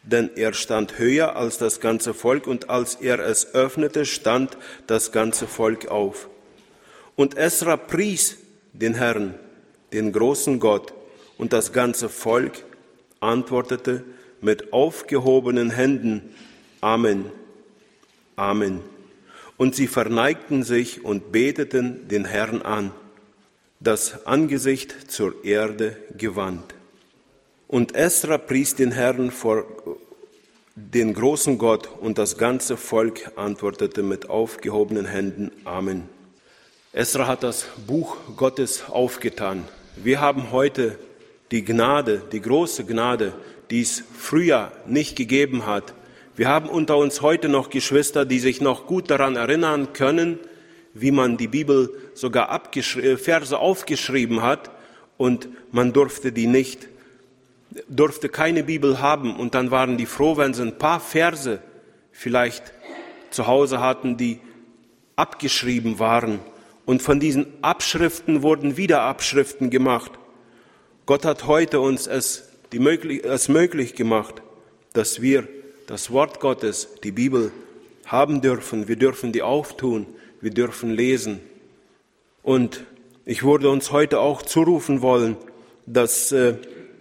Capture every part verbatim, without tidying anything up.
denn er stand höher als das ganze Volk, und als er es öffnete, stand das ganze Volk auf. Und Esra pries den Herrn, den großen Gott, und das ganze Volk antwortete mit aufgehobenen Händen: Amen, Amen. Und sie verneigten sich und beteten den Herrn an, das Angesicht zur Erde gewandt. Und Esra pries den Herrn vor den großen Gott, und das ganze Volk antwortete mit aufgehobenen Händen: Amen. Esra hat das Buch Gottes aufgetan. Wir haben heute die Gnade, die große Gnade, die es früher nicht gegeben hat. Wir haben unter uns heute noch Geschwister, die sich noch gut daran erinnern können, wie man die Bibel sogar abgeschri- Verse aufgeschrieben hat, und man durfte die nicht, durfte keine Bibel haben, und dann waren die froh, wenn sie ein paar Verse vielleicht zu Hause hatten, die abgeschrieben waren. Und von diesen Abschriften wurden wieder Abschriften gemacht. Gott hat heute uns es, die möglich, es möglich gemacht, dass wir das Wort Gottes, die Bibel, haben dürfen. Wir dürfen die auftun, wir dürfen lesen. Und ich würde uns heute auch zurufen wollen, dass äh,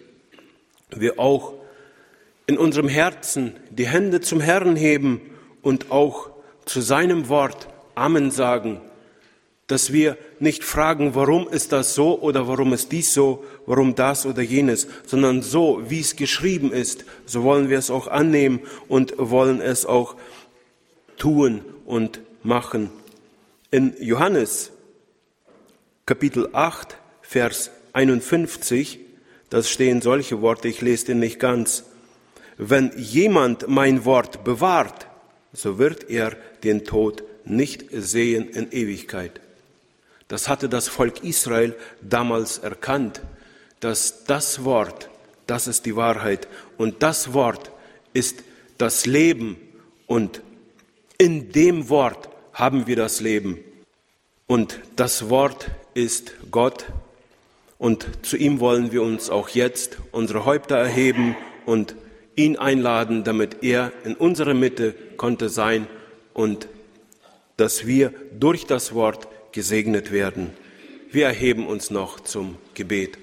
wir auch in unserem Herzen die Hände zum Herrn heben und auch zu seinem Wort Amen sagen. Dass wir nicht fragen, warum ist das so oder warum ist dies so, warum das oder jenes, sondern so, wie es geschrieben ist, so wollen wir es auch annehmen und wollen es auch tun und machen. In Johannes Kapitel acht, Vers einundfünfzig, da stehen solche Worte, ich lese den nicht ganz. Wenn jemand mein Wort bewahrt, so wird er den Tod nicht sehen in Ewigkeit. Das hatte das Volk Israel damals erkannt, dass das Wort, das ist die Wahrheit, und das Wort ist das Leben, und in dem Wort haben wir das Leben. Und das Wort ist Gott, und zu ihm wollen wir uns auch jetzt unsere Häupter erheben und ihn einladen, damit er in unserer Mitte konnte sein und dass wir durch das Wort gesegnet werden. Wir erheben uns noch zum Gebet.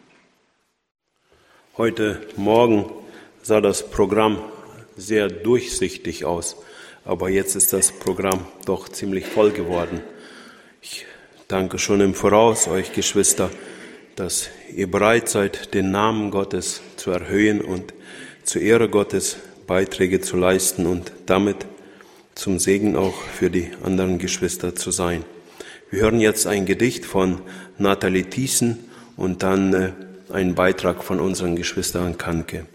Heute Morgen sah das Programm sehr durchsichtig aus, aber jetzt ist das Programm doch ziemlich voll geworden. Ich danke schon im Voraus euch Geschwister, dass ihr bereit seid, den Namen Gottes zu erhöhen und zur Ehre Gottes Beiträge zu leisten und damit zum Segen auch für die anderen Geschwister zu sein. Wir hören jetzt ein Gedicht von Nathalie Thiessen und dann äh, einen Beitrag von unseren Geschwistern Kanke.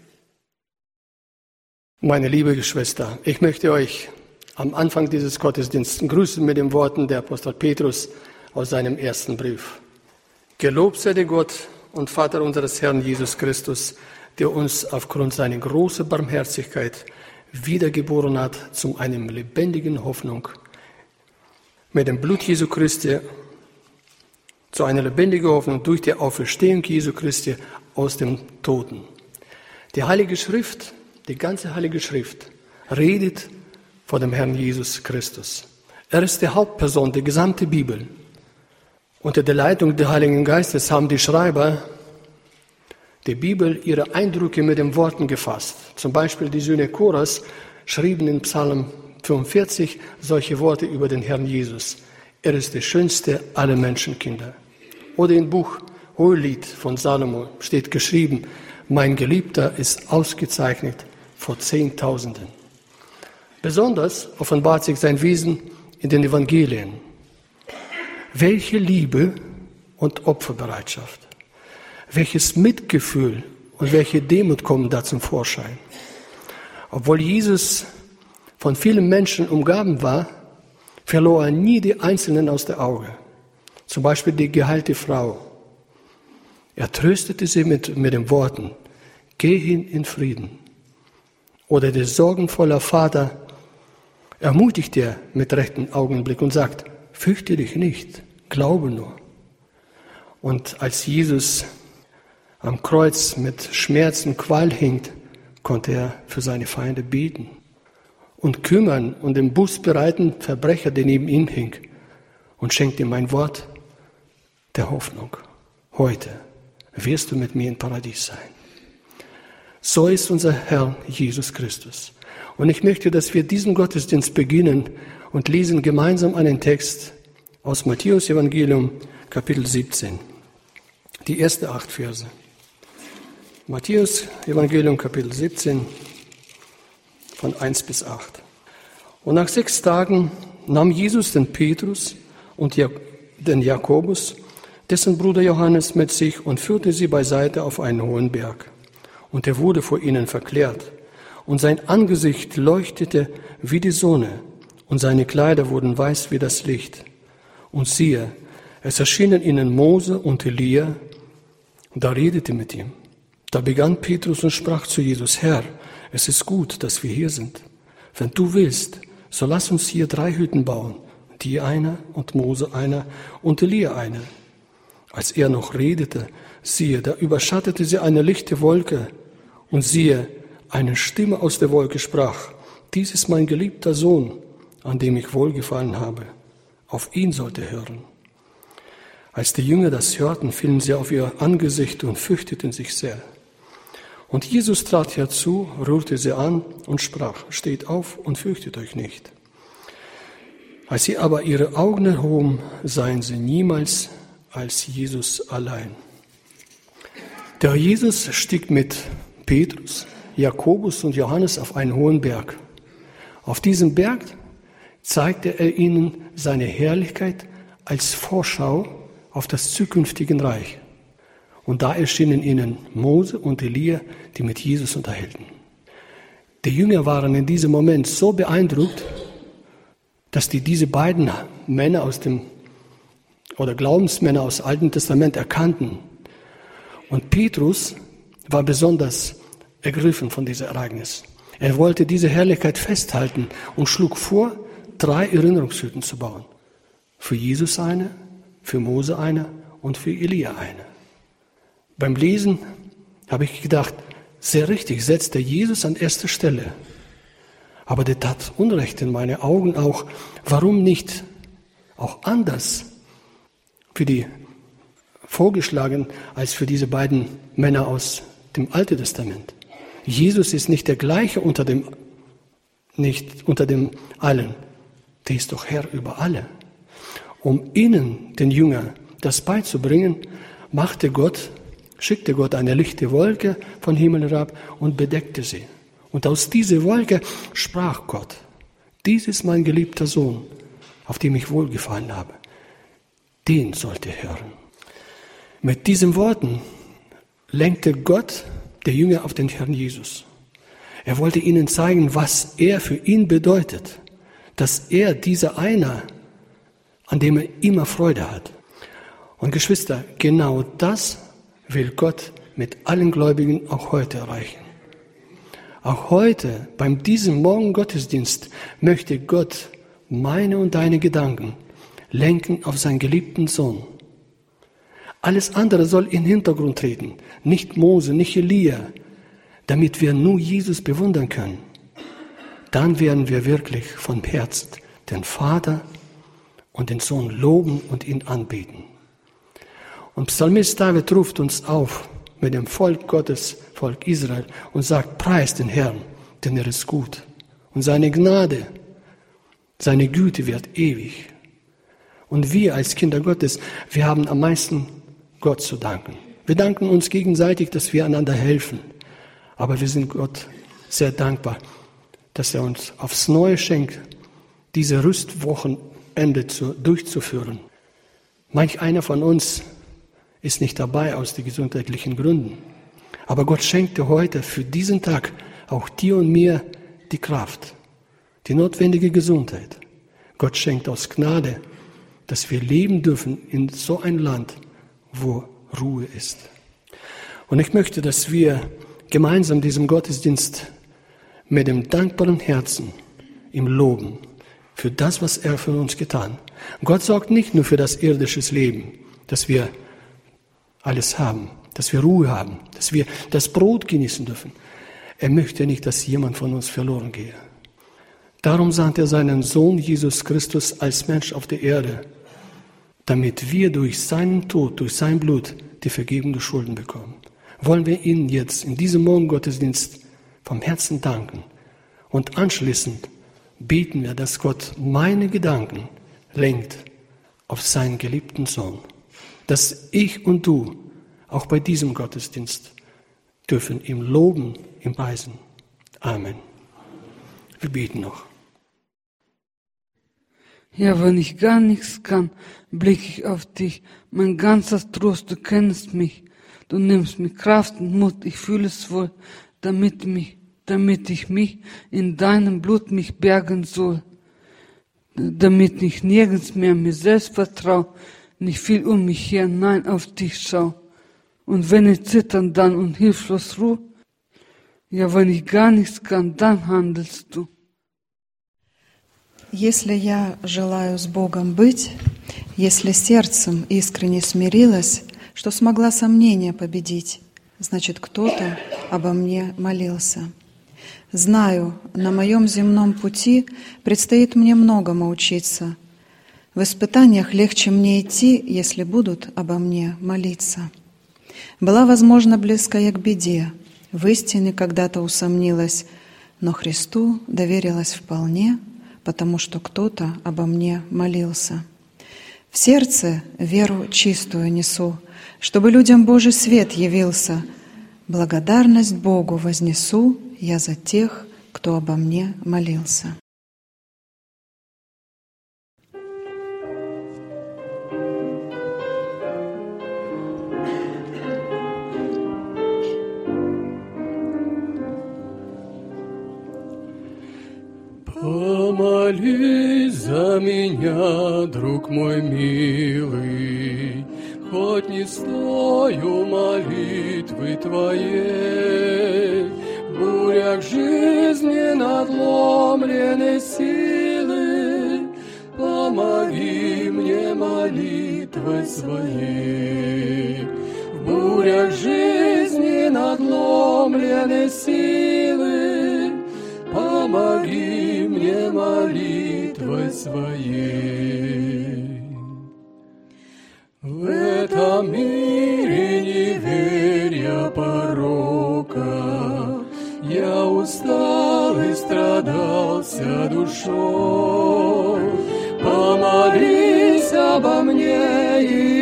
Meine liebe Geschwister, ich möchte euch am Anfang dieses Gottesdienstes grüßen mit den Worten der Apostel Petrus aus seinem ersten Brief. Gelobt sei der Gott und Vater unseres Herrn Jesus Christus, der uns aufgrund seiner großen Barmherzigkeit wiedergeboren hat zu einer lebendigen Hoffnung, mit dem Blut Jesu Christi, zu einer lebendigen Hoffnung durch die Auferstehung Jesu Christi aus dem Toten. Die Heilige Schrift, die ganze Heilige Schrift, redet von dem Herrn Jesus Christus. Er ist die Hauptperson der gesamten Bibel. Unter der Leitung des Heiligen Geistes haben die Schreiber der Bibel ihre Eindrücke mit den Worten gefasst. Zum Beispiel die Söhne Koras schrieben in Psalm fünfundvierzig solche Worte über den Herrn Jesus. Er ist der schönste aller Menschenkinder. Oder im Buch Hohelied von Salomo steht geschrieben, mein Geliebter ist ausgezeichnet vor Zehntausenden. Besonders offenbart sich sein Wesen in den Evangelien. Welche Liebe und Opferbereitschaft, welches Mitgefühl und welche Demut kommen da zum Vorschein. Obwohl Jesus von vielen Menschen umgeben war, verlor er nie die Einzelnen aus den Augen. Zum Beispiel die geheilte Frau. Er tröstete sie mit, mit den Worten, geh hin in Frieden. Oder der sorgenvolle Vater ermutigt er mit rechten Augenblick und sagt, fürchte dich nicht, glaube nur. Und als Jesus am Kreuz mit Schmerzen, Qual hing, konnte er für seine Feinde beten und kümmern und den Bus bereiten Verbrecher, der neben ihm hing, und schenkte ihm ein Wort der Hoffnung. Heute wirst du mit mir im Paradies sein. So ist unser Herr Jesus Christus. Und ich möchte, dass wir diesen Gottesdienst beginnen und lesen gemeinsam einen Text aus Matthäus Evangelium, Kapitel siebzehn. Die ersten acht Verse. Matthäus Evangelium, Kapitel siebzehn, von eins bis acht. Und nach sechs Tagen nahm Jesus den Petrus und den Jakobus, dessen Bruder Johannes, mit sich und führte sie beiseite auf einen hohen Berg. Und er wurde vor ihnen verklärt. Und sein Angesicht leuchtete wie die Sonne, und seine Kleider wurden weiß wie das Licht. Und siehe, es erschienen ihnen Mose und Elia, und da redete mit ihm. Da begann Petrus und sprach zu Jesus: Herr, es ist gut, dass wir hier sind. Wenn du willst, so lass uns hier drei Hütten bauen, die einer und Mose einer und Elia einer. Als er noch redete, siehe, da überschattete sie eine lichte Wolke, und siehe, eine Stimme aus der Wolke sprach: Dies ist mein geliebter Sohn, an dem ich wohlgefallen habe. Auf ihn sollt ihr hören. Als die Jünger das hörten, fielen sie auf ihr Angesicht und fürchteten sich sehr. Und Jesus trat herzu, rührte sie an und sprach: Steht auf und fürchtet euch nicht. Als sie aber ihre Augen erhoben, sahen sie niemals als Jesus allein. Der Jesus stieg mit Petrus, Jakobus und Johannes auf einen hohen Berg. Auf diesem Berg zeigte er ihnen seine Herrlichkeit als Vorschau auf das zukünftige Reich. Und da erschienen ihnen Mose und Elia, die mit Jesus unterhielten. Die Jünger waren in diesem Moment so beeindruckt, dass die diese beiden Männer aus dem, oder Glaubensmänner aus dem Alten Testament erkannten. Und Petrus war besonders ergriffen von diesem Ereignis. Er wollte diese Herrlichkeit festhalten und schlug vor, drei Erinnerungshütten zu bauen. Für Jesus eine, für Mose eine und für Elia eine. Beim Lesen habe ich gedacht, sehr richtig, setzt er Jesus an erste Stelle. Aber der tat Unrecht in meine Augen auch. Warum nicht auch anders für die vorgeschlagen als für diese beiden Männer aus dem Alten Testament? Jesus ist nicht der gleiche unter dem, nicht unter dem allen. Der ist doch Herr über alle. Um ihnen, den Jüngern, das beizubringen, machte Gott, schickte Gott eine lichte Wolke von Himmel herab und bedeckte sie. Und aus dieser Wolke sprach Gott: Dies ist mein geliebter Sohn, auf dem ich wohlgefallen habe. Den sollt ihr hören. Mit diesen Worten lenkte Gott der Jünger auf den Herrn Jesus. Er wollte ihnen zeigen, was er für ihn bedeutet, dass er dieser einer, an dem er immer Freude hat. Und Geschwister, genau das will Gott mit allen Gläubigen auch heute erreichen. Auch heute, beim diesem Morgengottesdienst, möchte Gott meine und deine Gedanken lenken auf seinen geliebten Sohn. Alles andere soll in den Hintergrund treten, nicht Mose, nicht Elia, damit wir nur Jesus bewundern können. Dann werden wir wirklich von Herzen den Vater und den Sohn loben und ihn anbeten. Und Psalmist David ruft uns auf mit dem Volk Gottes, Volk Israel, und sagt: Preist den Herrn, denn er ist gut. Und seine Gnade, seine Güte wird ewig. Und wir als Kinder Gottes, wir haben am meisten Gott zu danken. Wir danken uns gegenseitig, dass wir einander helfen. Aber wir sind Gott sehr dankbar, dass er uns aufs Neue schenkt, diese Rüstwochenende zu, durchzuführen. Manch einer von uns ist nicht dabei aus den gesundheitlichen Gründen. Aber Gott schenkte heute für diesen Tag auch dir und mir die Kraft, die notwendige Gesundheit. Gott schenkt aus Gnade, dass wir leben dürfen in so ein Land, wo Ruhe ist. Und ich möchte, dass wir gemeinsam diesem Gottesdienst mit dem dankbaren Herzen ihm loben für das, was er für uns getan. Gott sorgt nicht nur für das irdische Leben, dass wir alles haben, dass wir Ruhe haben, dass wir das Brot genießen dürfen. Er möchte nicht, dass jemand von uns verloren gehe. Darum sandte er seinen Sohn Jesus Christus als Mensch auf der Erde, damit wir durch seinen Tod, durch sein Blut die Vergebung der Schulden bekommen. Wollen wir ihn jetzt in diesem Morgengottesdienst vom Herzen danken und anschließend beten wir, dass Gott meine Gedanken lenkt auf seinen geliebten Sohn, dass ich und du auch bei diesem Gottesdienst dürfen ihm loben, ihm preisen. Amen. Wir beten noch. Ja, wenn ich gar nichts kann, blicke ich auf dich. Mein ganzer Trost, du kennst mich. Du nimmst mir Kraft und Mut, ich fühle es wohl, damit mich, damit ich mich in deinem Blut mich bergen soll. Damit ich nirgends mehr mir selbst vertraue, nicht viel um mich her, nein, auf dich schau. Und wenn ich zittern dann und hilflos ruhe, ja, wenn ich gar nichts kann, dann handelst du. Если я желаю с Богом быть, если сердцем искренне смирилась, что смогла сомнения победить, значит, кто-то обо мне молился. Знаю, на моем земном пути предстоит мне многому учиться. В испытаниях легче мне идти, если будут обо мне молиться. Была, возможно, близка я к беде, в истине когда-то усомнилась, но Христу доверилась вполне, потому что кто-то обо мне молился. В сердце веру чистую несу, чтобы людям Божий свет явился. Благодарность Богу вознесу я за тех, кто обо мне молился. Помолись за меня, друг мой милый, хоть не стою молитвы твоей, в бурях жизни надломленной силы, помоги мне молитвой своей. В бурях жизни надломленной силы, помоги мне молитвой своей. В этом мире неверия порока, я устал и страдался душой. Помолись обо мне,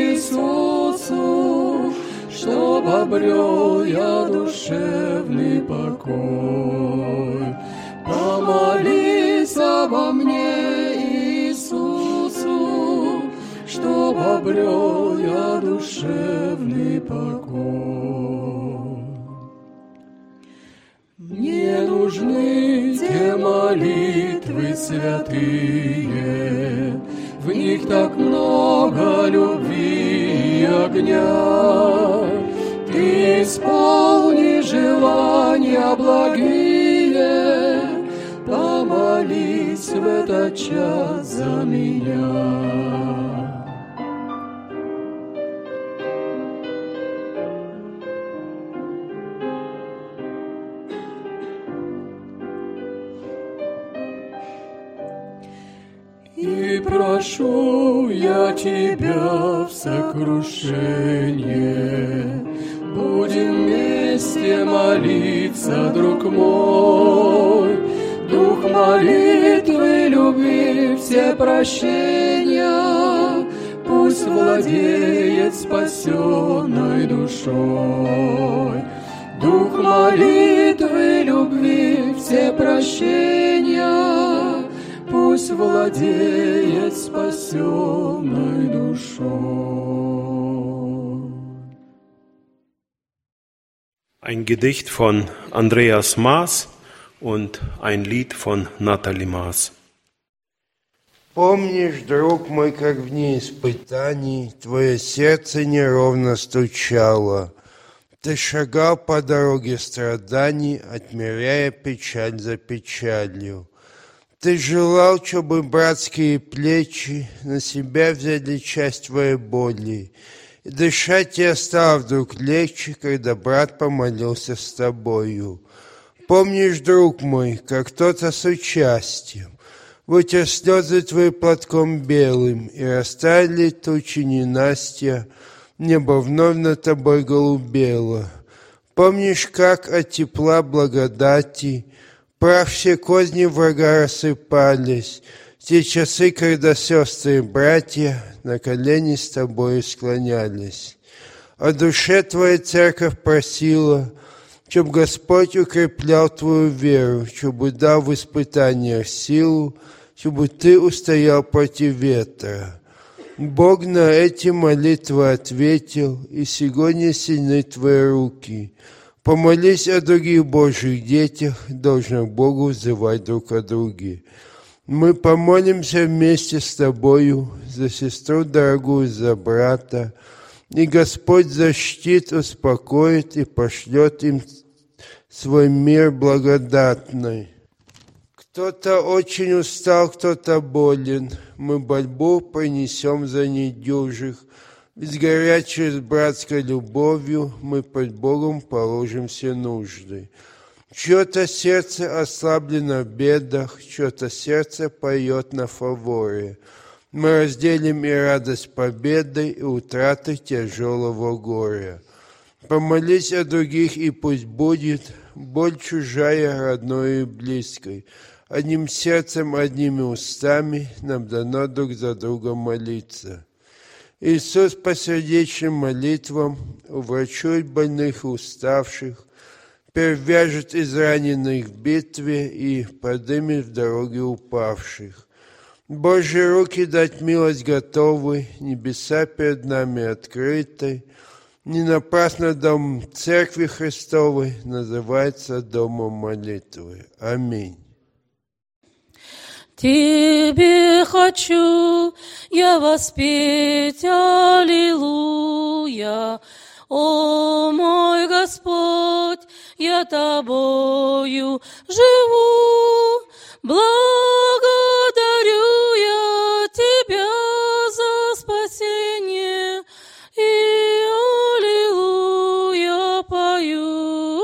Иисусу, чтоб обрел я душевный покой. Помолись обо мне, Иисусу, чтоб обрел я душевный покой. Мне нужны те молитвы святые, в них так много любви и огня. Ты исполни желания благие, помолись в этот час за меня. И прошу я тебя в сокрушение, будем вместе молиться, друг мой. Дух молитвы, любви, все прощения, пусть владеет спасенной душой. Дух молитвы, любви, все прощения, пусть владеет спасенной душой. Ein Gedicht von Andreas Maas und ein Lied von Nathalie Maas. Помнишь, друг мой, как в дни испытаний твое сердце неровно стучало. Ты шагал по дороге страданий, отмеряя печаль за печалью. Ты желал, чтобы братские плечи на себя взяли часть твоей боли, и дышать тебе стало вдруг легче, когда брат помолился с тобою. Помнишь, друг мой, как кто-то с участием вытер слезы твои платком белым, и растаяли тучи ненастья, небо вновь над тобой голубело. Помнишь, как от тепла благодати прах все козни врага рассыпались, те часы, когда сестры и братья на колени с тобой склонялись. О душе твоя церковь просила, чтоб Господь укреплял твою веру, чтобы дал в испытаниях силу, чтобы ты устоял против ветра. Бог на эти молитвы ответил, и сегодня сильны твои руки. Помолись о других Божьих детях, должных Богу взывать друг о друге. Мы помолимся вместе с тобою за сестру дорогую, за брата, и Господь защитит, успокоит и пошлет им свой мир благодатный. Кто-то очень устал, кто-то болен. Мы борьбу принесем за недюжих. Ведь горячей с братской любовью мы под Богом положим все нужды. Чье-то сердце ослаблено в бедах, чье-то сердце поет на фаворе. Мы разделим и радость победы, и утраты тяжелого горя. Помолись о других, и пусть будет боль чужая, родной и близкой. Одним сердцем, одними устами нам дано друг за друга молиться. Иисус по сердечным молитвам уврачует больных и уставших, перевяжет израненных в битве и подымет в дороге упавших. Божьи руки дать милость готовы, небеса перед нами открыты. Не напрасно дом Церкви Христовой называется домом молитвы. Аминь. Тебе хочу я воспеть, аллилуйя. О мой Господь, я тобою живу. Благодарю я тебя за спасение, и аллилуйя пою.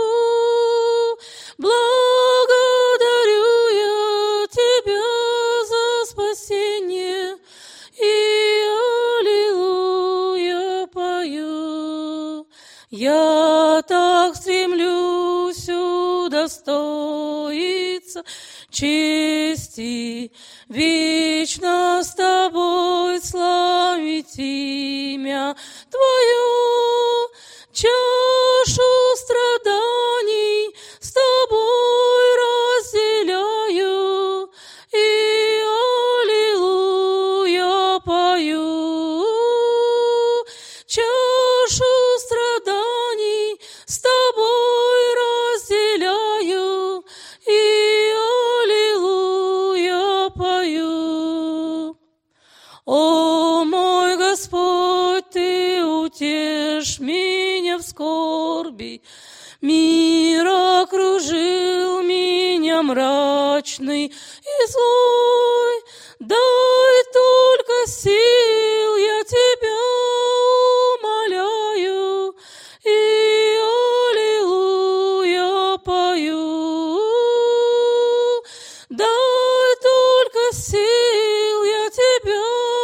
Благодарю я тебя за спасение, и аллилуйя пою. Я так стремлюсь удостоиться чести, вечно с тобой славить имя Твое, чашу страданий с тобой разделяю, и аллилуйя пою. Чашу страданий с тобой разделяю, и аллилуйя пою. О мой Господь, Ты утешь меня в скорби, мир окружил меня мрачный и злой. Дай только сил, я Тебя умоляю, и аллилуйя пою. Дай только сил, я Тебя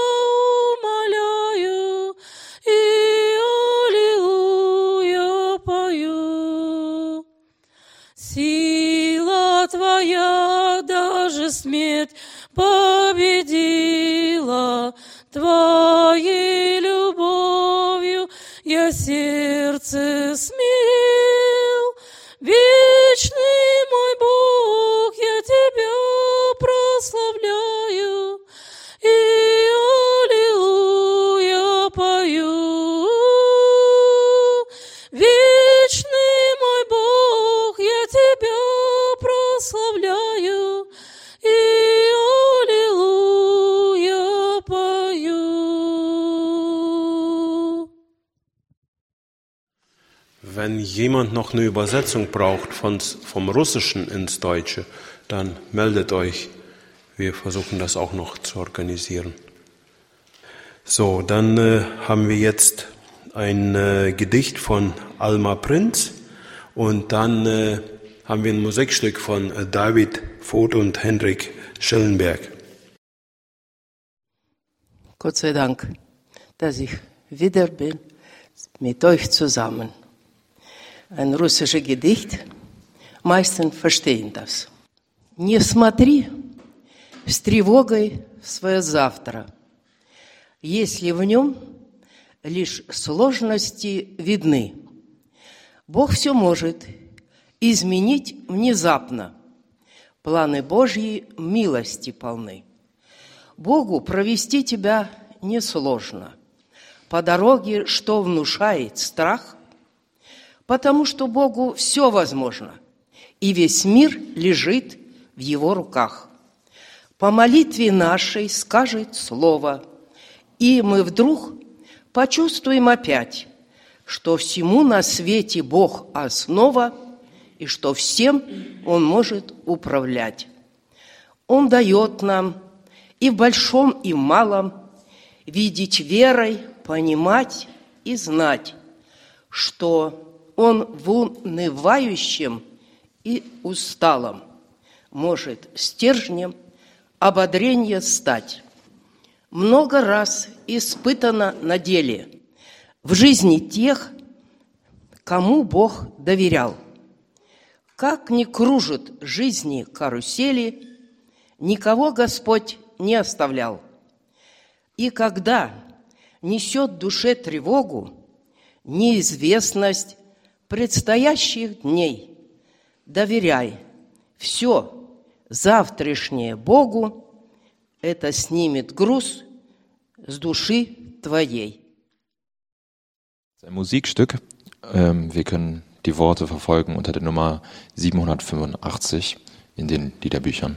умоляю, и аллилуйя пою. Сила Твоя даже смерть победила, Твоей любовью я сердце смирил. Вечный мой Бог, я Тебя прославляю, и аллилуйя пою. Вечный мой Бог, я Тебя прославляю, и аллилуйя pою. Wenn jemand noch eine Übersetzung braucht von, vom Russischen ins Deutsche, dann meldet euch. Wir versuchen das auch noch zu organisieren. So, dann äh, haben wir jetzt ein äh, Gedicht von Alma Prinz und dann äh, haben wir ein Musikstück von David Voth und Hendrik Schellenberg. Gott sei Dank, dass ich wieder bin mit euch zusammen. Ein russisches Gedicht, meisten verstehen das. Не смотри с тревогой в свое завтра, если в нем лишь сложности видны. Бог все может изменить внезапно. Планы Божьи милости полны. Богу провести тебя несложно по дороге, что внушает страх, потому что Богу все возможно, и весь мир лежит в Его руках. По молитве нашей скажет слово, и мы вдруг почувствуем опять, что всему на свете Бог основа, и что всем Он может управлять. Он дает нам и в большом, и в малом видеть верой, понимать и знать, что Он в унывающем и усталом может стержнем ободрения стать. Много раз испытано на деле в жизни тех, кому Бог доверял. Как ни кружат жизни карусели, никого Господь не оставлял. И когда несет душе тревогу, неизвестность предстоящих дней, доверяй все завтрашнее Богу, это снимет груз с души твоей. Ein Musikstück. Ähm, wir können die Worte verfolgen unter der Nummer siebenhundertfünfundachtzig in den Liederbüchern.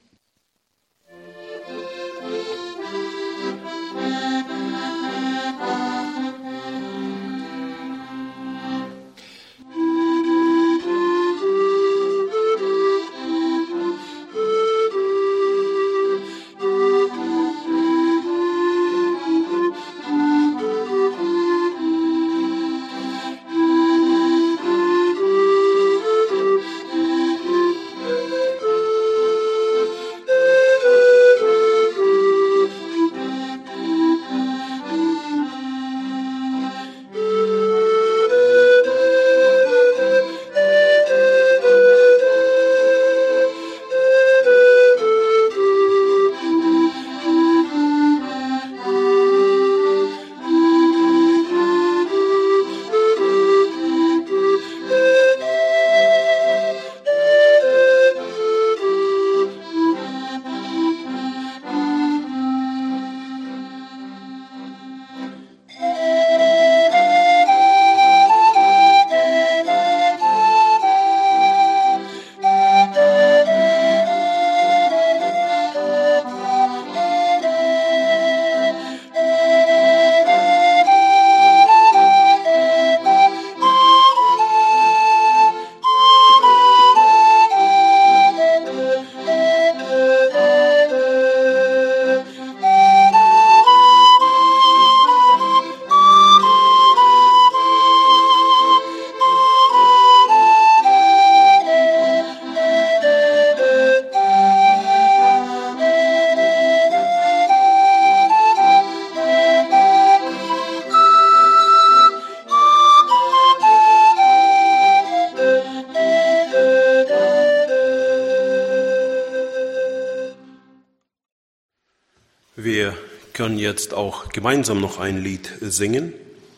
Wir können jetzt auch gemeinsam noch ein Lied singen.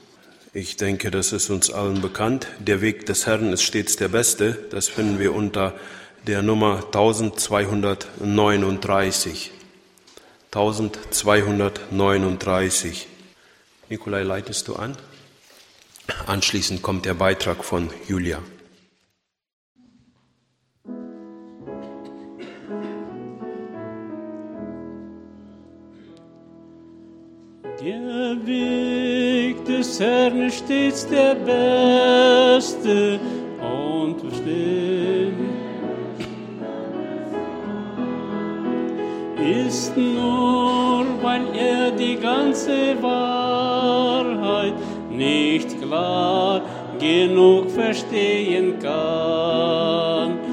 Ich denke, das ist uns allen bekannt. Der Weg des Herrn ist stets der beste. Das finden wir unter der Nummer eintausendzweihundertneununddreißig. eintausendzweihundertneununddreißig. Nikolai, leitest du an? Anschließend kommt der Beitrag von Julia. Der Weg des Herrn ist stets der beste und versteht, ist nur, weil er die ganze Wahrheit nicht klar genug verstehen kann.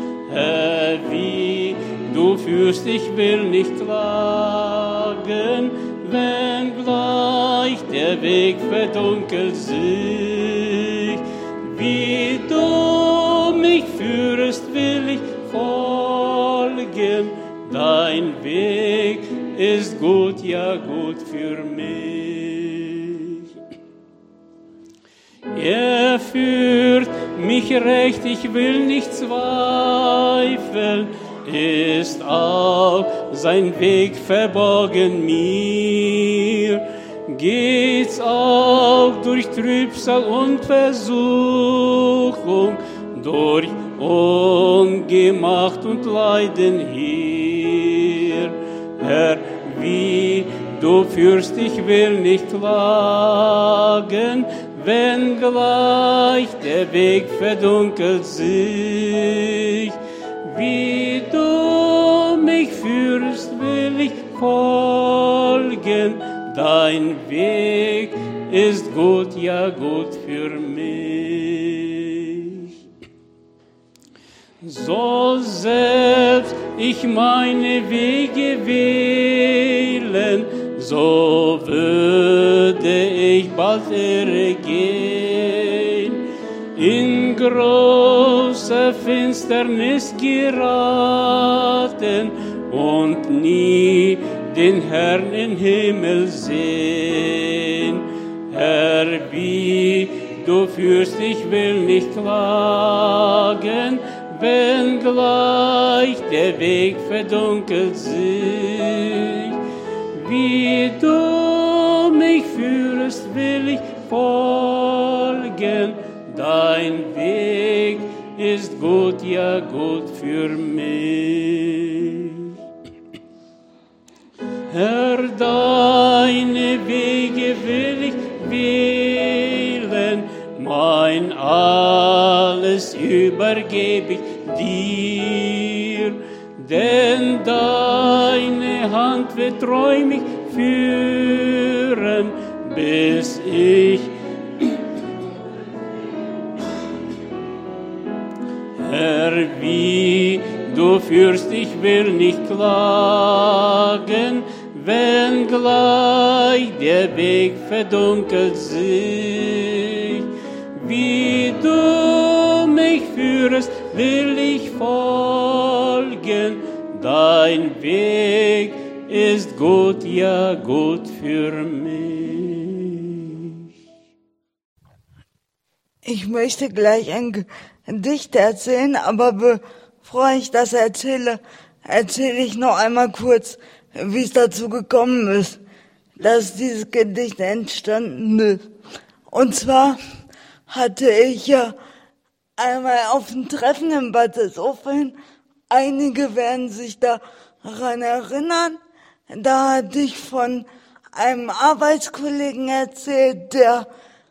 Herr, wie du führst, ich will nicht klagen, wenn gleich der Weg verdunkelt sich. Wie du mich führst, will ich folgen, dein Weg ist gut, ja gut für mich. Er führt mich recht, ich will nicht zweifeln, ist auch sein Weg verborgen mir. Geht's auch durch Trübsal und Versuchung, durch Ungemacht und Leiden hier. Herr, wie du führst, ich will nicht klagen, wenn gleich der Weg verdunkelt sich. Wie du mich führst, will ich folgen, dein Weg ist gut, ja gut für mich. So selbst ich meine Wege wählen, so würde ich bald ergehen, in große Finsternis geraten und nie den Herrn im Himmel sehen. Herr, wie du führst, ich will nicht klagen, wenn gleich der Weg verdunkelt sich. Wie du mich führst, will ich folgen, dein Weg ist gut, ja gut für mich. Herr, deine Wege will ich wählen, mein alles übergebe ich dir, denn deine Hand wird treu mich führen, bis ich Herr, wie du führst, ich will nicht klagen, wenn gleich der Weg verdunkelt sich. Wie du mich führst, will ich folgen, dein Weg ist gut, ja gut für mich. Ich möchte gleich ein Gedicht erzählen, aber bevor ich das erzähle, erzähle ich noch einmal kurz, wie es dazu gekommen ist, dass dieses Gedicht entstanden ist. Und zwar hatte ich ja einmal auf dem Treffen in Bad Salzuflen, einige werden sich daran erinnern, da hatte ich von einem Arbeitskollegen erzählt, der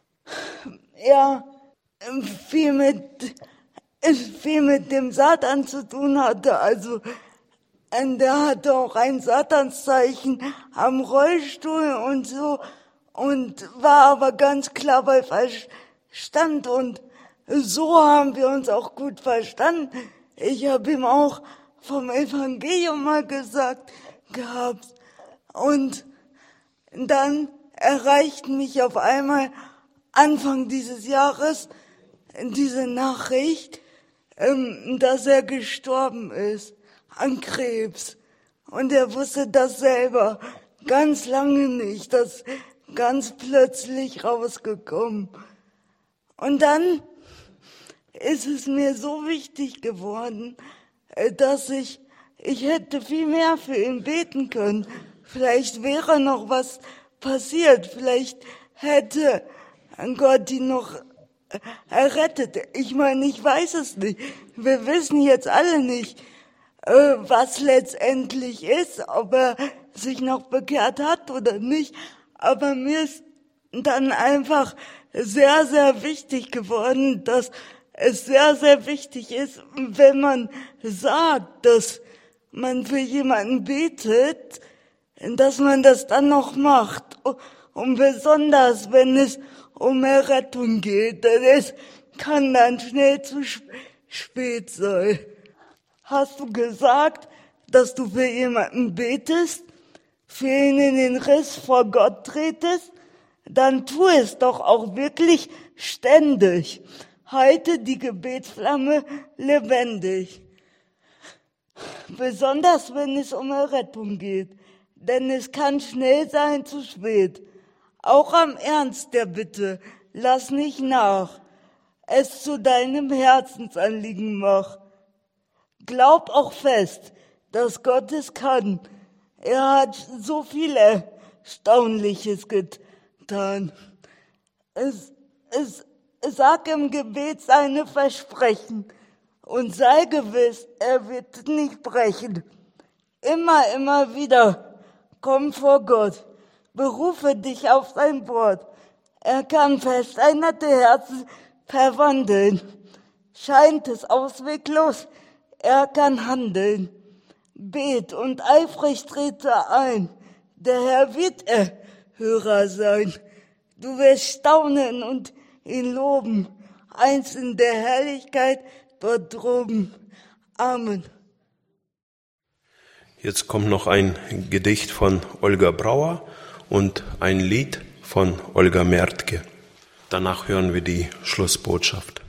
ja viel mit, viel mit dem Satan zu tun hatte, also der hatte auch ein Satanszeichen am Rollstuhl und so und war aber ganz klar bei Verstand und so haben wir uns auch gut verstanden. Ich habe ihm auch vom Evangelium mal gesagt gehabt und dann erreicht mich auf einmal Anfang dieses Jahres diese Nachricht, dass er gestorben ist an Krebs. Und er wusste das selber ganz lange nicht, das ganz plötzlich rausgekommen. Und dann ist es mir so wichtig geworden, dass ich, ich hätte viel mehr für ihn beten können. Vielleicht wäre noch was passiert, vielleicht hätte Gott ihn noch errettet. Ich meine, ich weiß es nicht. Wir wissen jetzt alle nicht, was letztendlich ist, ob er sich noch bekehrt hat oder nicht. Aber mir ist dann einfach sehr, sehr wichtig geworden, dass es sehr, sehr wichtig ist, wenn man sagt, dass man für jemanden betet, dass man das dann noch macht. Und besonders, wenn es um Errettung geht, denn es kann dann schnell zu spät sein. Hast du gesagt, dass du für jemanden betest, für ihn in den Riss vor Gott tretest? Dann tu es doch auch wirklich ständig. Halte die Gebetsflamme lebendig. Besonders wenn es um Errettung geht, denn es kann schnell sein zu spät. Auch am Ernst der Bitte, lass nicht nach. Es zu deinem Herzensanliegen mach. Glaub auch fest, dass Gott es kann. Er hat so viel Erstaunliches getan. Es, es, sag im Gebet seine Versprechen und sei gewiss, er wird nicht brechen. Immer, immer wieder komm vor Gott, berufe dich auf sein Wort. Er kann versteinerte Herzen verwandeln. Scheint es ausweglos, er kann handeln. Bet und eifrig trete ein, der Herr wird Erhörer sein. Du wirst staunen und ihn loben, einst in der Herrlichkeit dort droben. Amen. Jetzt kommt noch ein Gedicht von Olga Brauer und ein Lied von Olga Mertke. Danach hören wir die Schlussbotschaft.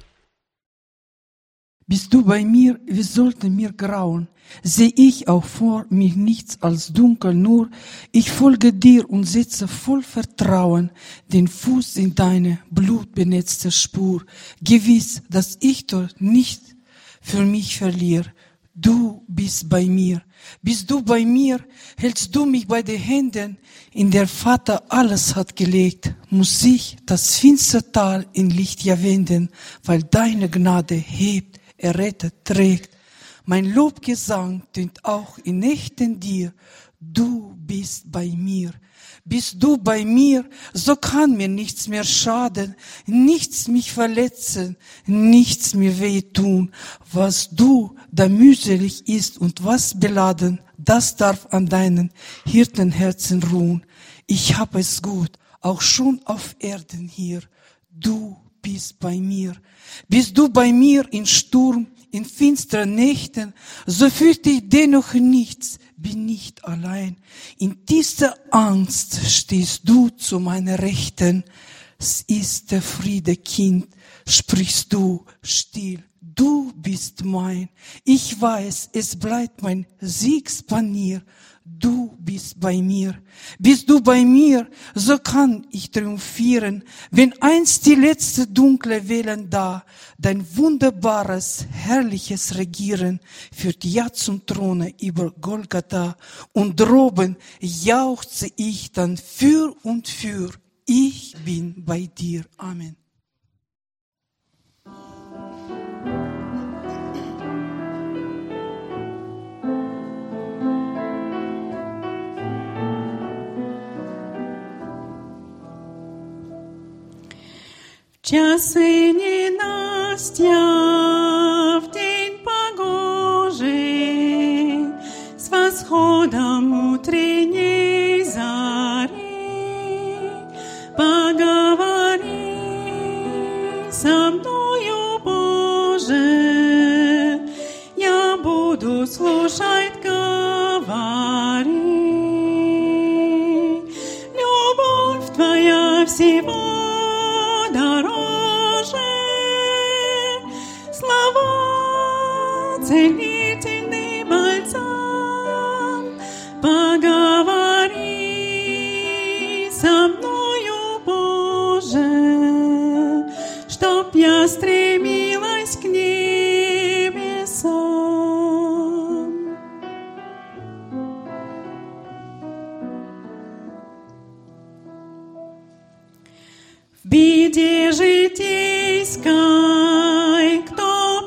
Bist du bei mir, wie sollte mir grauen? Seh ich auch vor mir nichts als dunkel, nur ich folge dir und setze voll Vertrauen den Fuß in deine blutbenetzte Spur. Gewiss, dass ich dort nicht für mich verliere. Du bist bei mir. Bist du bei mir, hältst du mich bei den Händen, in der Vater alles hat gelegt, muss ich das finstere Tal in Licht ja wenden, weil deine Gnade hebt, errettet, trägt. Mein Lobgesang tönt auch in Nächten dir, du bist bei mir. Bist du bei mir, so kann mir nichts mehr schaden, nichts mich verletzen, nichts mir wehtun. Was du da mühselig ist und was beladen, das darf an deinen Hirtenherzen ruhen. Ich hab es gut, auch schon auf Erden hier. Du bist bei mir. Bist du bei mir in Sturm, in finsteren Nächten, so fürchte ich dennoch nichts, bin nicht allein. In tiefster Angst stehst du zu meiner Rechten. Es ist der Friede, Kind, sprichst du still. Du bist mein. Ich weiß, es bleibt mein Siegspanier. Du bist bei mir. Bist du bei mir, so kann ich triumphieren, wenn einst die letzte dunkle Wellen da, dein wunderbares, herrliches Regieren führt ja zum Throne über Golgatha. Und droben jauchze ich dann für und für. Ich bin bei dir. Amen. Часы ненастья в день погожий, с восходом утренней зари, поговори со мною, Боже, я буду слушать, говори. Любовь Твоя всего целительный бальзам, поговори со мною, Боже, чтоб я стремилась к небесам. В беде житейской кто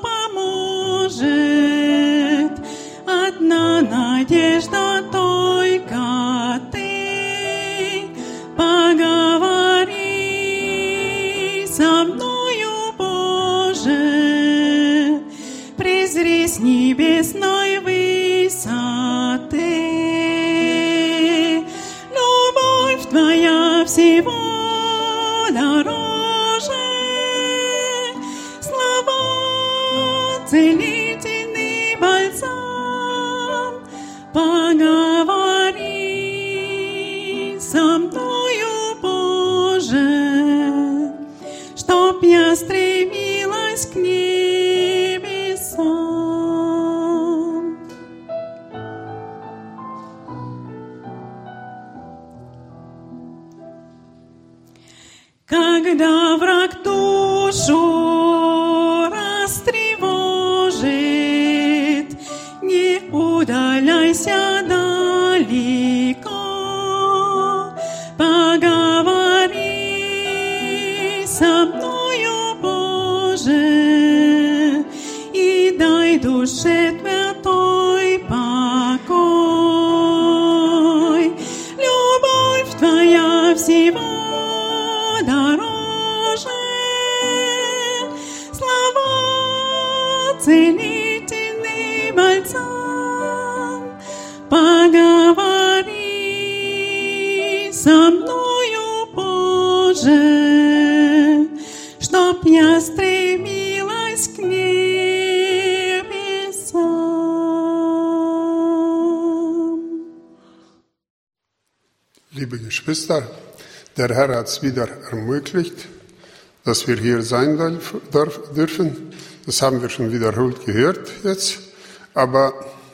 поможет? Одна надежда только Ты. Поговори со мною, Боже, презри с небесной высоты. Любовь Твоя всего дороже, слова целительный бальзам. поговори со мною, Боже, чтоб я стремилась к небесам. Когда враг душу растревожит, не удаляйся далеко, поговори со мною, Боже, и дай душе твоей покой. Любовь твоя всего дороже, слова целительный бальзам. Поговори со мною, Боже, чтоб я стремилась к небесам. Liebe Geschwister, der Herr hat es wieder ermöglicht, dass wir hier sein dürfen. Das haben wir schon wiederholt gehört jetzt. Aber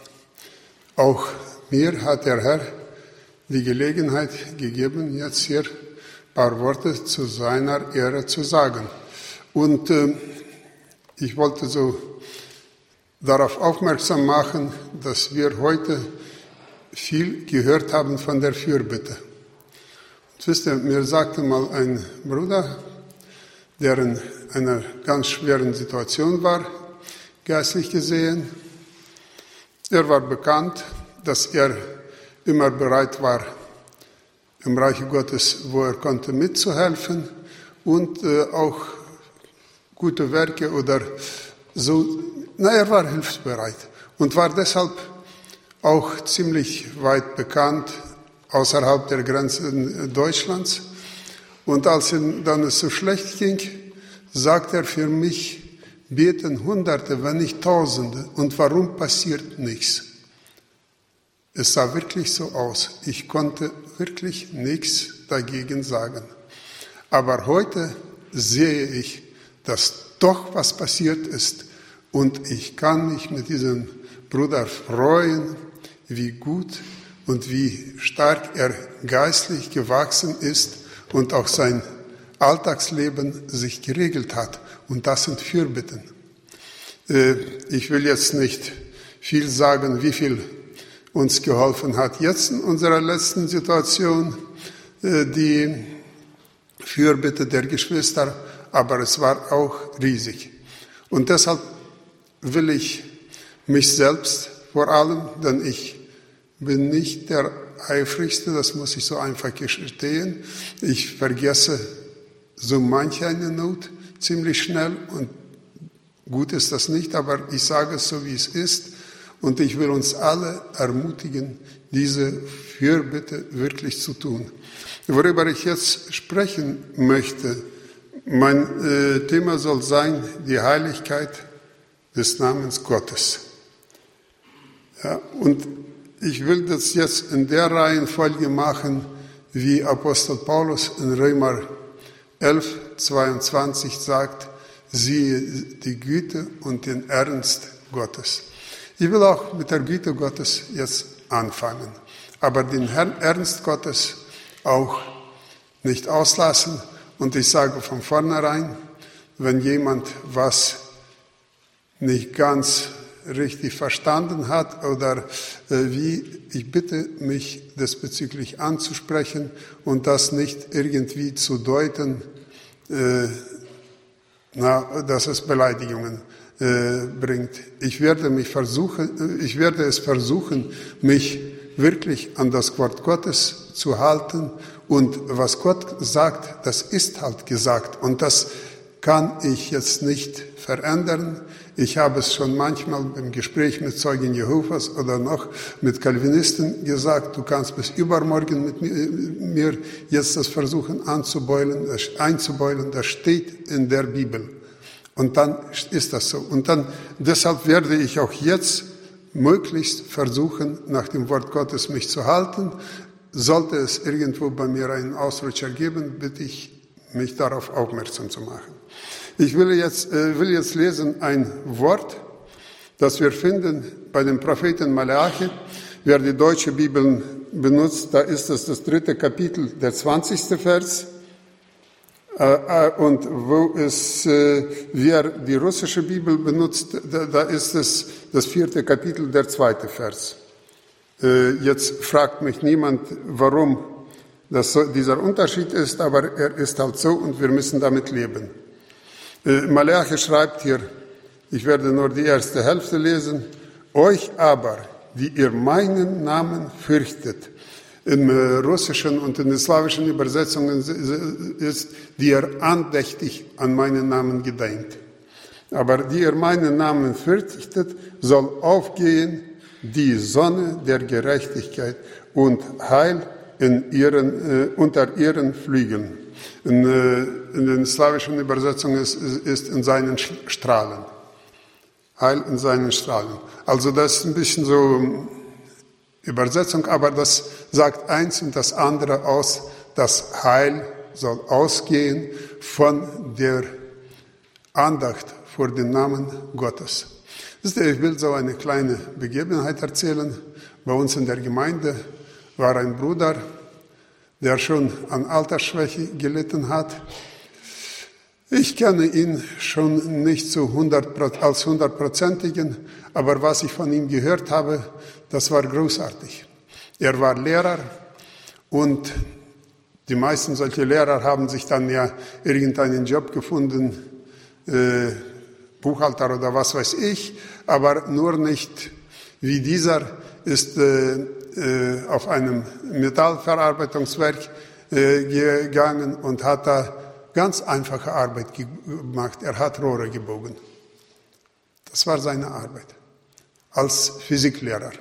auch mir hat der Herr die Gelegenheit gegeben, jetzt hier ein paar Worte zu seiner Ehre zu sagen. Und äh, ich wollte so darauf aufmerksam machen, dass wir heute viel gehört haben von der Fürbitte. Wisst ihr, mir sagte mal ein Bruder, der in einer ganz schweren Situation war, geistlich gesehen. Er war bekannt, dass er immer bereit war, im Reiche Gottes, wo er konnte, mitzuhelfen und äh, auch gute Werke oder so. Na, er war hilfsbereit und war deshalb auch ziemlich weit bekannt außerhalb der Grenzen Deutschlands. Und als ihm dann es so schlecht ging, sagt er, für mich beten Hunderte, wenn nicht Tausende. Und warum passiert nichts? Es sah wirklich so aus. Ich konnte wirklich nichts dagegen sagen. Aber heute sehe ich, dass doch was passiert ist. Und ich kann mich mit diesem Bruder freuen, wie gut und wie stark er geistlich gewachsen ist und auch sein Alltagsleben sich geregelt hat. Und das sind Fürbitten. Ich will jetzt nicht viel sagen, wie viel uns geholfen hat jetzt in unserer letzten Situation, die Fürbitte der Geschwister, aber es war auch riesig. Und deshalb will ich mich selbst vor allem, denn ich bin nicht der Eifrigste, das muss ich so einfach gestehen. Ich vergesse so manche eine Not ziemlich schnell und gut ist das nicht, aber ich sage es so, wie es ist. Und ich will uns alle ermutigen, diese Fürbitte wirklich zu tun. Worüber ich jetzt sprechen möchte, mein äh, Thema soll sein, die Heiligkeit des Namens Gottes. Ja, und ich will das jetzt in der Reihenfolge machen, wie Apostel Paulus in Römer elf, zweiundzwanzig sagt, siehe die Güte und den Ernst Gottes. Ich will auch mit der Güte Gottes jetzt anfangen, aber den Ernst Gottes auch nicht auslassen. Und ich sage von vornherein, wenn jemand was nicht ganz richtig verstanden hat oder äh, wie, ich bitte mich diesbezüglich anzusprechen und das nicht irgendwie zu deuten, äh, na, dass es Beleidigungen äh, bringt. Ich werde mich versuchen, ich werde es versuchen, mich wirklich an das Wort Gottes zu halten und was Gott sagt, das ist halt gesagt und das kann ich jetzt nicht verändern. Ich habe es schon manchmal im Gespräch mit Zeugen Jehovas oder noch mit Calvinisten gesagt, du kannst bis übermorgen mit mir jetzt das versuchen anzubeulen, einzubeulen, das steht in der Bibel. Und dann ist das so. Und dann, deshalb werde ich auch jetzt möglichst versuchen, nach dem Wort Gottes mich zu halten. Sollte es irgendwo bei mir einen Ausrutscher geben, bitte ich, mich darauf aufmerksam zu machen. Ich will jetzt, äh, will jetzt lesen ein Wort, das wir finden bei dem Propheten Malachi. Wer die deutsche Bibel benutzt, da ist es das dritte Kapitel, der zwanzigste Vers. Äh, äh, und wo es, äh, wer die russische Bibel benutzt, da, da ist es das vierte Kapitel, der zweite Vers. Äh, jetzt fragt mich niemand, warum das so, dieser Unterschied ist, aber er ist halt so und wir müssen damit leben. Äh, Malachi schreibt hier, ich werde nur die erste Hälfte lesen, euch aber, die ihr meinen Namen fürchtet, im äh, russischen und in den slawischen Übersetzungen ist, die ihr andächtig an meinen Namen gedenkt. Aber die ihr meinen Namen fürchtet, soll aufgehen die Sonne der Gerechtigkeit und Heil in ihren, äh, unter ihren Flügeln. In, äh, in den slawischen Übersetzungen ist, ist in seinen Strahlen. Heil in seinen Strahlen. Also das ist ein bisschen so Übersetzung, aber das sagt eins und das andere aus. Das Heil soll ausgehen von der Andacht vor dem Namen Gottes. Ich will so eine kleine Begebenheit erzählen. Bei uns in der Gemeinde war ein Bruder, der schon an Altersschwäche gelitten hat. Ich kenne ihn schon nicht zu hundert, als hundertprozentigen, aber was ich von ihm gehört habe, das war großartig. Er war Lehrer und die meisten solche Lehrer haben sich dann ja irgendeinen Job gefunden, äh, Buchhalter oder was weiß ich, aber nur nicht wie dieser ist äh, äh, auf einem Metallverarbeitungswerk äh, gegangen und hat da ganz einfache Arbeit gemacht. Er hat Rohre gebogen. Das war seine Arbeit als Physiklehrer.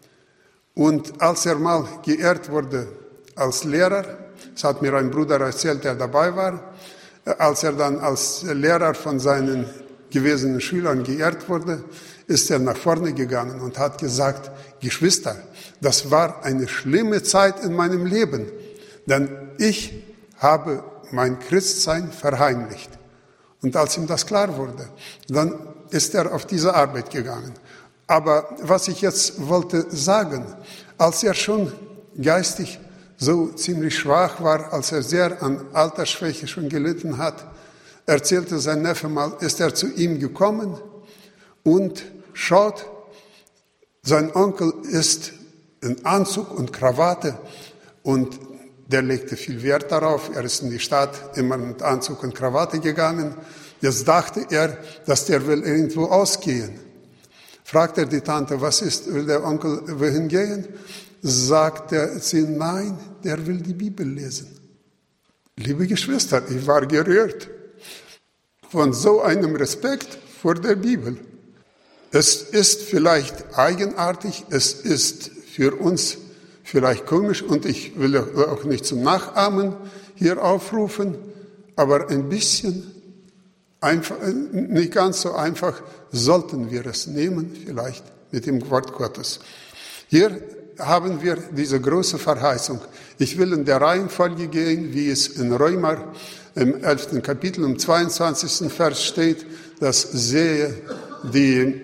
Und als er mal geehrt wurde als Lehrer, das hat mir ein Bruder erzählt, der dabei war, als er dann als Lehrer von seinen gewesenen Schülern geehrt wurde, ist er nach vorne gegangen und hat gesagt, Geschwister, das war eine schlimme Zeit in meinem Leben, denn ich habe mein Christsein verheimlicht. Und als ihm das klar wurde, dann ist er auf diese Arbeit gegangen. Aber was ich jetzt wollte sagen, als er schon geistig so ziemlich schwach war, als er sehr an Altersschwäche schon gelitten hat, erzählte sein Neffe mal, ist er zu ihm gekommen und schaut, sein Onkel ist in Anzug und Krawatte und der legte viel Wert darauf. Er ist in die Stadt immer mit Anzug und Krawatte gegangen. Jetzt dachte er, dass der will irgendwo ausgehen. Fragt er die Tante, was ist, will der Onkel wohin gehen? Sagt er sie, nein, der will die Bibel lesen. Liebe Geschwister, ich war gerührt von so einem Respekt vor der Bibel. Es ist vielleicht eigenartig, es ist für uns vielleicht komisch und ich will auch nicht zum Nachahmen hier aufrufen, aber ein bisschen einfach, nicht ganz so einfach sollten wir es nehmen, vielleicht mit dem Wort Gottes. Hier haben wir diese große Verheißung. Ich will in der Reihenfolge gehen, wie es in Römer im elften Kapitel im zweiundzwanzigsten Vers steht, dass sehe die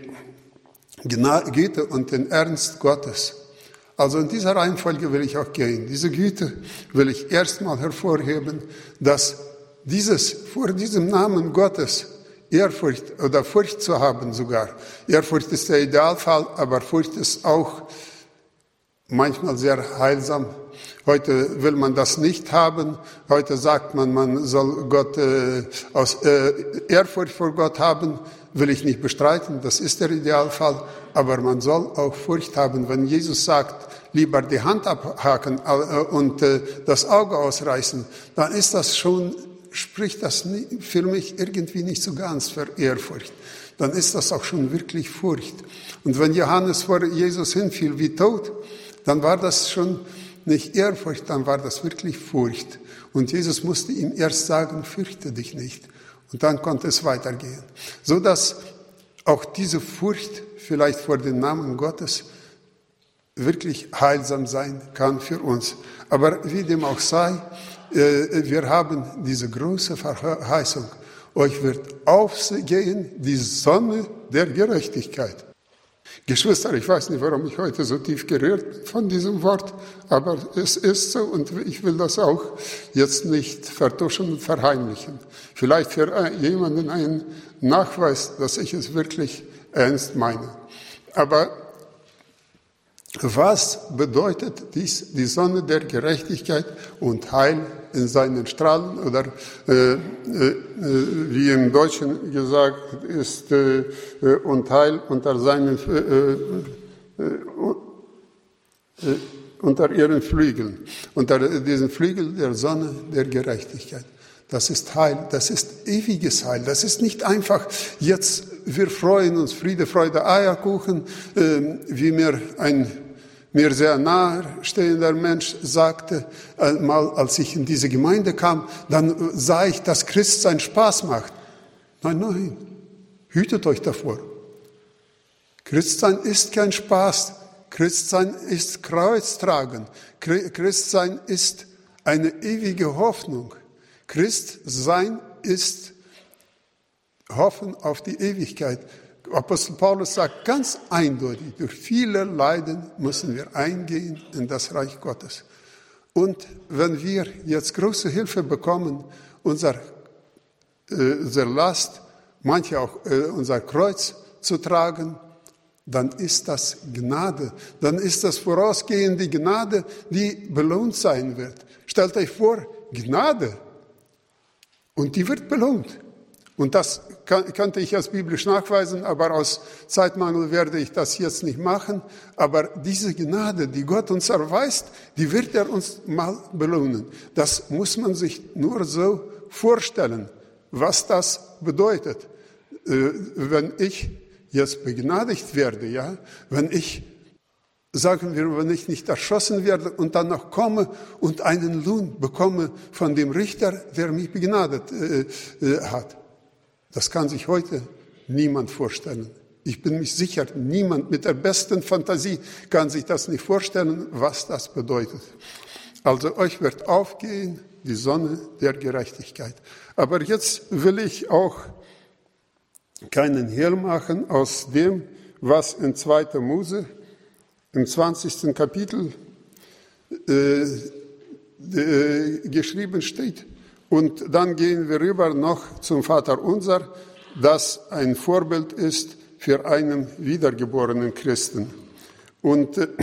Güte und den Ernst Gottes. Also in dieser Reihenfolge will ich auch gehen. Diese Güte will ich erstmal hervorheben, dass dieses, vor diesem Namen Gottes Ehrfurcht oder Furcht zu haben sogar. Ehrfurcht ist der Idealfall, aber Furcht ist auch manchmal sehr heilsam. Heute will man das nicht haben. Heute sagt man, man soll Gott äh, aus äh, Ehrfurcht vor Gott haben. Will ich nicht bestreiten, das ist der Idealfall. Aber man soll auch Furcht haben, wenn Jesus sagt, lieber die Hand abhaken äh, und äh, das Auge ausreißen, dann ist das schon, spricht das nie, für mich irgendwie nicht so ganz für Ehrfurcht. Dann ist das auch schon wirklich Furcht. Und wenn Johannes vor Jesus hinfiel wie tot, dann war das schon nicht Ehrfurcht, dann war das wirklich Furcht. Und Jesus musste ihm erst sagen, fürchte dich nicht. Und dann konnte es weitergehen. So dass auch diese Furcht vielleicht vor dem Namen Gottes wirklich heilsam sein kann für uns. Aber wie dem auch sei, wir haben diese große Verheißung. Euch wird aufgehen die Sonne der Gerechtigkeit. Geschwister, ich weiß nicht, warum ich heute so tief gerührt von diesem Wort, aber es ist so und ich will das auch jetzt nicht vertuschen und verheimlichen. Vielleicht für jemanden ein Nachweis, dass ich es wirklich ernst meine. Aber was bedeutet dies, die Sonne der Gerechtigkeit und Heil in seinen Strahlen oder äh, äh, wie im Deutschen gesagt ist, äh, und Heil unter seinen äh, äh, äh, unter ihren Flügeln, unter diesen Flügeln der Sonne der Gerechtigkeit. Das ist Heil, das ist ewiges Heil. Das ist nicht einfach jetzt, wir freuen uns, Friede, Freude, Eierkuchen, äh, wie mir ein mir sehr nahestehender Mensch sagte, äh, mal als ich in diese Gemeinde kam, dann sah ich, dass Christsein Spaß macht. Nein, nein, hütet euch davor. Christsein ist kein Spaß. Christsein ist Kreuztragen. Christsein ist eine ewige Hoffnung. Christsein ist Hoffen auf die Ewigkeit. Apostel Paulus sagt ganz eindeutig, durch viele Leiden müssen wir eingehen in das Reich Gottes. Und wenn wir jetzt große Hilfe bekommen, unser, äh, unsere Last, manche auch äh, unser Kreuz zu tragen, dann ist das Gnade. Dann ist das vorausgehende Gnade, die belohnt sein wird. Stellt euch vor, Gnade. Und die wird belohnt. Und das kann, könnte ich als biblisch nachweisen, aber aus Zeitmangel werde ich das jetzt nicht machen. Aber diese Gnade, die Gott uns erweist, die wird er uns mal belohnen. Das muss man sich nur so vorstellen, was das bedeutet. Äh, wenn ich jetzt begnadigt werde, ja, wenn ich, sagen wir, wenn ich nicht erschossen werde und dann noch komme und einen Lohn bekomme von dem Richter, der mich begnadet äh, äh, hat. Das kann sich heute niemand vorstellen. Ich bin mir sicher, niemand mit der besten Fantasie kann sich das nicht vorstellen, was das bedeutet. Also euch wird aufgehen die Sonne der Gerechtigkeit. Aber jetzt will ich auch keinen Hehl machen aus dem, was in zweiter Mose im zwanzigsten Kapitel äh, äh, geschrieben steht. Und dann gehen wir rüber noch zum Vaterunser, das ein Vorbild ist für einen wiedergeborenen Christen. Und äh,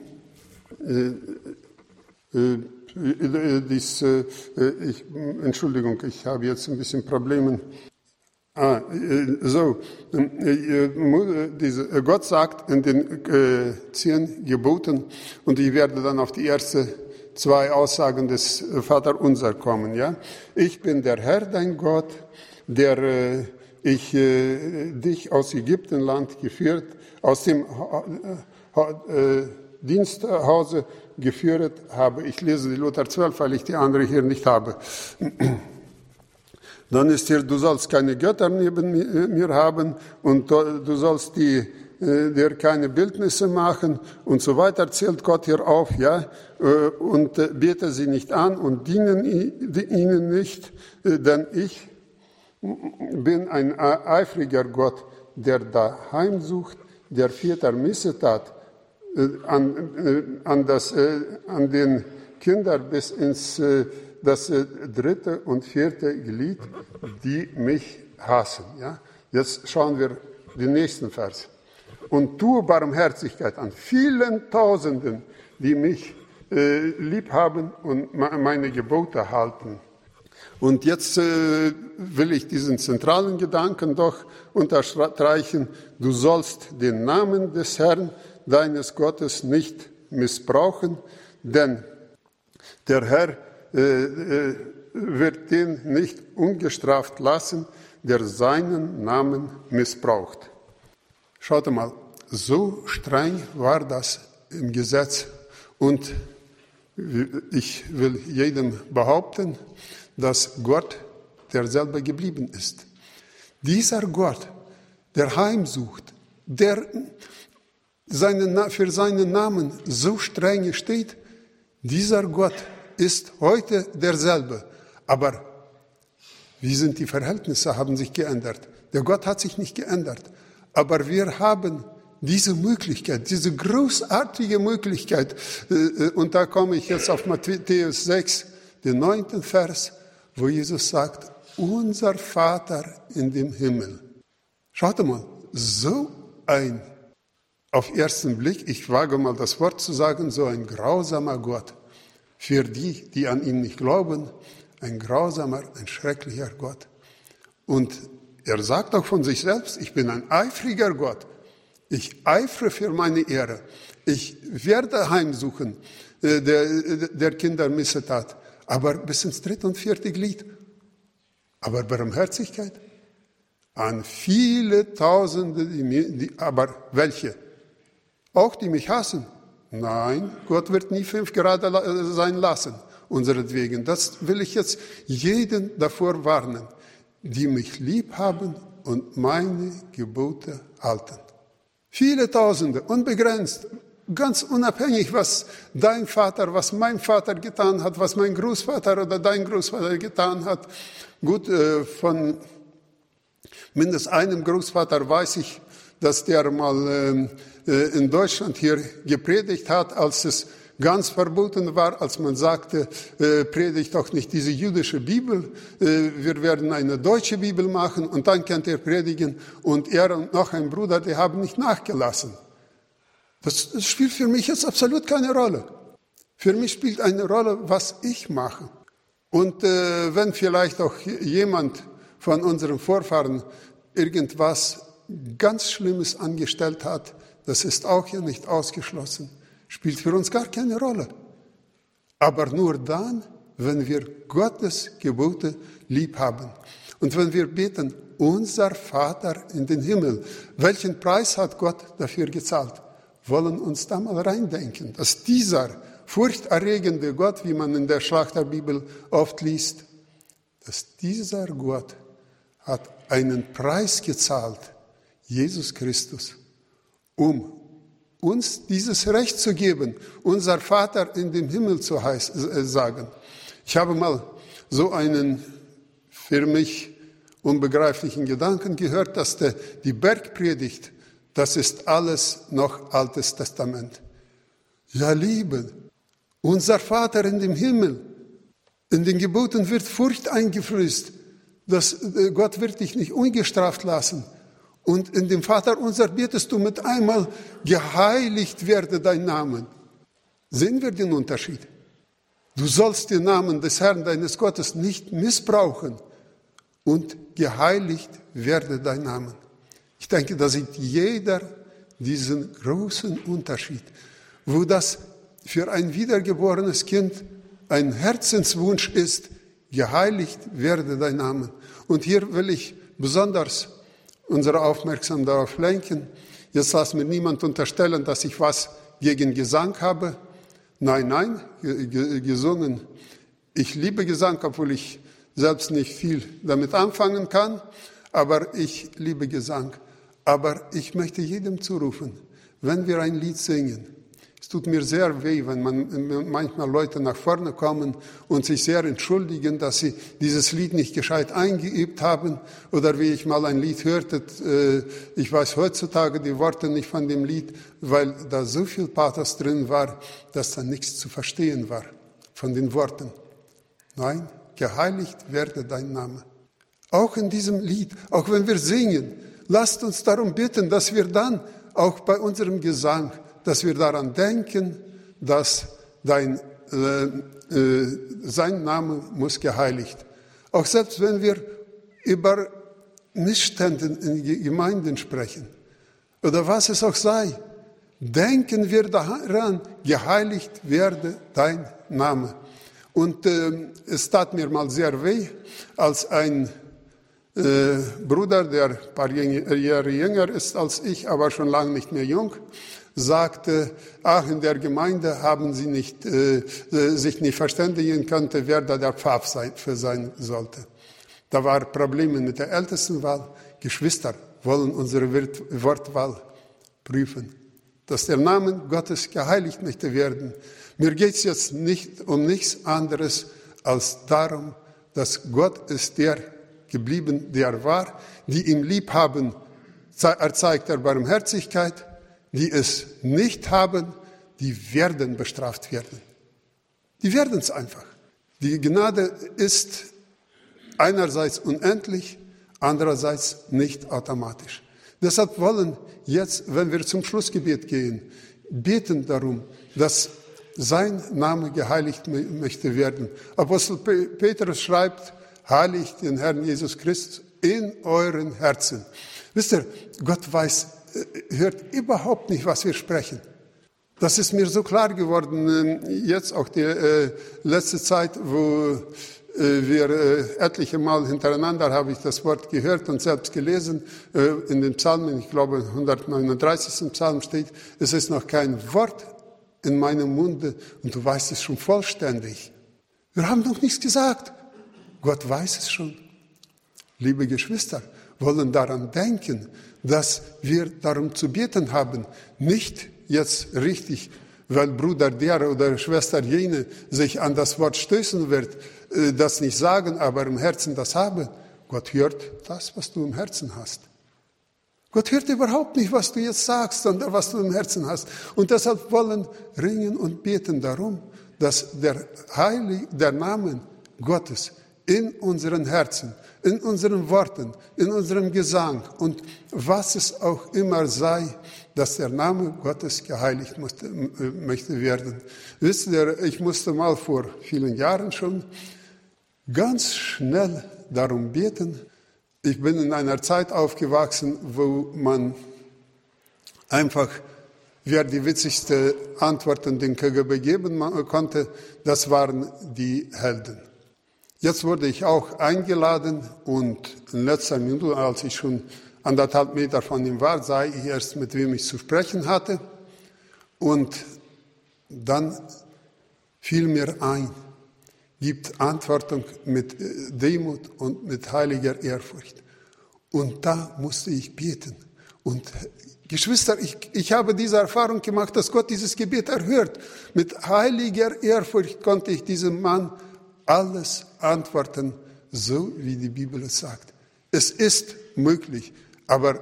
äh, äh, dies, äh, ich, Entschuldigung, ich habe jetzt ein bisschen Probleme. Ah, äh, so, äh, diese, Gott sagt in den äh, zehn Geboten, und ich werde dann auf die erste zwei Aussagen des Vaterunser kommen, ja. Ich bin der Herr, dein Gott, der äh, ich äh, dich aus Ägyptenland geführt, aus dem äh, äh, Diensthause geführt habe. Ich lese die Luther zwölf, weil ich die andere hier nicht habe. Dann ist hier, du sollst keine Götter neben mir haben und du sollst die der keine Bildnisse machen und so weiter, zählt Gott hier auf, ja, und bete sie nicht an und dienen ihnen nicht, denn ich bin ein eifriger Gott, der daheim sucht, der Väter Missetat an, an, das, an den Kindern bis ins das dritte und vierte Glied, die mich hassen. Ja? Jetzt schauen wir den nächsten Vers. Und tue Barmherzigkeit an vielen Tausenden, die mich äh, lieb haben und meine Gebote halten. Und jetzt äh, will ich diesen zentralen Gedanken doch unterstreichen. Du sollst den Namen des Herrn, deines Gottes, nicht missbrauchen, denn der Herr äh, äh, wird den nicht ungestraft lassen, der seinen Namen missbraucht. Schaut mal, so streng war das im Gesetz. Und ich will jedem behaupten, dass Gott derselbe geblieben ist. Dieser Gott, der heimsucht, der seine, für seinen Namen so streng steht, dieser Gott ist heute derselbe. Aber wie sind die Verhältnisse, haben sich geändert. Der Gott hat sich nicht geändert. Aber wir haben diese Möglichkeit, diese großartige Möglichkeit, und da komme ich jetzt auf Matthäus sechs, den neunten Vers, wo Jesus sagt, unser Vater in dem Himmel. Schaut mal, so ein, auf ersten Blick, ich wage mal das Wort zu sagen, so ein grausamer Gott. Für die, die an ihn nicht glauben, ein grausamer, ein schrecklicher Gott. Und er sagt auch von sich selbst, ich bin ein eifriger Gott. Ich eifere für meine Ehre. Ich werde heimsuchen äh, der, der Kinder Missetat. Aber bis ins dritte und vierte Glied. Aber Barmherzigkeit? An viele Tausende, die mir, die, aber welche? Auch die mich hassen? Nein, Gott wird nie fünf gerade sein lassen, unseretwegen. Das will ich jetzt jeden davor warnen, die mich lieb haben und meine Gebote halten. Viele Tausende, unbegrenzt, ganz unabhängig, was dein Vater, was mein Vater getan hat, was mein Großvater oder dein Großvater getan hat. Gut, von mindestens einem Großvater weiß ich, dass der mal in Deutschland hier gepredigt hat, als es ganz verboten war, als man sagte, äh, predigt doch nicht diese jüdische Bibel, äh, wir werden eine deutsche Bibel machen und dann könnt ihr predigen. Und er und noch ein Bruder, die haben nicht nachgelassen. Das, das spielt für mich jetzt absolut keine Rolle. Für mich spielt eine Rolle, was ich mache. Und äh, wenn vielleicht auch jemand von unseren Vorfahren irgendwas ganz Schlimmes angestellt hat, das ist auch hier nicht ausgeschlossen. Spielt für uns gar keine Rolle. Aber nur dann, wenn wir Gottes Gebote lieb haben. Und wenn wir beten, unser Vater in den Himmel, welchen Preis hat Gott dafür gezahlt? Wollen uns da mal reindenken, dass dieser furchterregende Gott, wie man in der Schlachterbibel oft liest, dass dieser Gott hat einen Preis gezahlt, Jesus Christus, um uns dieses Recht zu geben, unser Vater in dem Himmel zu heißen, sagen. Ich habe mal so einen für mich unbegreiflichen Gedanken gehört, dass der, die Bergpredigt, das ist alles noch Altes Testament. Ja, Liebe, unser Vater in dem Himmel, in den Geboten wird Furcht eingeflößt, dass Gott wird dich nicht ungestraft lassen. Und in dem Vater unser betest du mit einmal, geheiligt werde dein Name. Sehen wir den Unterschied? Du sollst den Namen des Herrn, deines Gottes, nicht missbrauchen. Und geheiligt werde dein Name. Ich denke, da sieht jeder diesen großen Unterschied, wo das für ein wiedergeborenes Kind ein Herzenswunsch ist, geheiligt werde dein Name. Und hier will ich besonders unsere Aufmerksamkeit darauf lenken. Jetzt lass mir niemand unterstellen, dass ich was gegen Gesang habe. Nein, nein, gesungen. Ich liebe Gesang, obwohl ich selbst nicht viel damit anfangen kann. Aber ich liebe Gesang. Aber ich möchte jedem zurufen, wenn wir ein Lied singen, es tut mir sehr weh, wenn man, manchmal Leute nach vorne kommen und sich sehr entschuldigen, dass sie dieses Lied nicht gescheit eingeübt haben. Oder wie ich mal ein Lied hörte, ich weiß heutzutage die Worte nicht von dem Lied, weil da so viel Pathos drin war, dass da nichts zu verstehen war von den Worten. Nein, geheiligt werde dein Name. Auch in diesem Lied, auch wenn wir singen, lasst uns darum bitten, dass wir dann auch bei unserem Gesang, dass wir daran denken, dass dein, äh, äh, sein Name muss geheiligt. Auch selbst wenn wir über Missstände in Gemeinden sprechen oder was es auch sei, denken wir daran, geheiligt werde dein Name. Und äh, es tat mir mal sehr weh, als ein äh, Bruder, der ein paar Jahre jünger ist als ich, aber schon lange nicht mehr jung, sagte, ach, in der Gemeinde haben sie nicht, äh, sich nicht verständigen können, wer da der Pfad sein, für sein sollte. Da waren Probleme mit der Ältestenwahl. Geschwister wollen unsere Wortwahl prüfen, dass der Name Gottes geheiligt möchte werden. Mir geht es jetzt nicht um nichts anderes als darum, dass Gott ist der geblieben, der war, die ihm lieb haben, erzeigt er Barmherzigkeit, die es nicht haben, die werden bestraft werden. Die werden es einfach. Die Gnade ist einerseits unendlich, andererseits nicht automatisch. Deshalb wollen jetzt, wenn wir zum Schlussgebet gehen, beten darum, dass sein Name geheiligt möchte werden. Apostel Petrus schreibt, heiligt den Herrn Jesus Christus in euren Herzen. Wisst ihr, Gott weiß, hört überhaupt nicht, was wir sprechen. Das ist mir so klar geworden, jetzt auch die äh, letzte Zeit, wo äh, wir äh, etliche Mal hintereinander habe ich das Wort gehört und selbst gelesen. Äh, in den Psalmen, ich glaube hundertneununddreißigsten Psalm steht, es ist noch kein Wort in meinem Munde und du weißt es schon vollständig. Wir haben noch nichts gesagt. Gott weiß es schon. Liebe Geschwister, wollen daran denken, dass wir darum zu beten haben, nicht jetzt richtig, weil Bruder der oder Schwester jene sich an das Wort stößen wird, das nicht sagen, aber im Herzen das haben. Gott hört das, was du im Herzen hast. Gott hört überhaupt nicht, was du jetzt sagst, sondern was du im Herzen hast. Und deshalb wollen ringen und beten darum, dass der Heilige, der Name Gottes in unseren Herzen, in unseren Worten, in unserem Gesang und was es auch immer sei, dass der Name Gottes geheiligt musste, möchte werden. Wisst ihr, ich musste mal vor vielen Jahren schon ganz schnell darum beten. Ich bin in einer Zeit aufgewachsen, wo man einfach, wer die witzigste Antworten den K G B geben konnte, das waren die Helden. Jetzt wurde ich auch eingeladen und in letzter Minute, als ich schon anderthalb Meter von ihm war, sah ich erst, mit wem ich zu sprechen hatte. Und dann fiel mir ein, gibt Antworten mit Demut und mit heiliger Ehrfurcht. Und da musste ich beten. Und Geschwister, ich, ich habe diese Erfahrung gemacht, dass Gott dieses Gebet erhört. Mit heiliger Ehrfurcht konnte ich diesem Mann alles antworten, so wie die Bibel es sagt. Es ist möglich, aber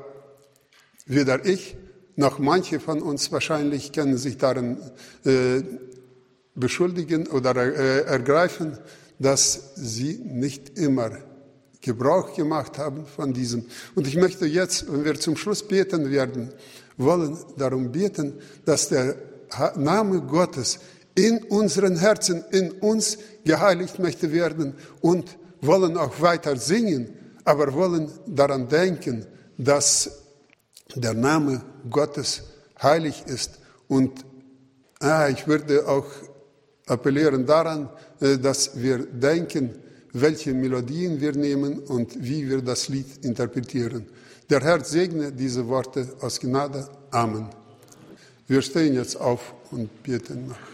weder ich noch manche von uns wahrscheinlich können sich darin äh, beschuldigen oder äh, ergreifen, dass sie nicht immer Gebrauch gemacht haben von diesem. Und ich möchte jetzt, wenn wir zum Schluss beten werden, wollen darum beten, dass der Name Gottes in unseren Herzen, in uns geheiligt möchte werden und wollen auch weiter singen, aber wollen daran denken, dass der Name Gottes heilig ist. Und ah, ich würde auch appellieren daran, dass wir denken, welche Melodien wir nehmen und wie wir das Lied interpretieren. Der Herr segne diese Worte aus Gnade. Amen. Wir stehen jetzt auf und beten nach.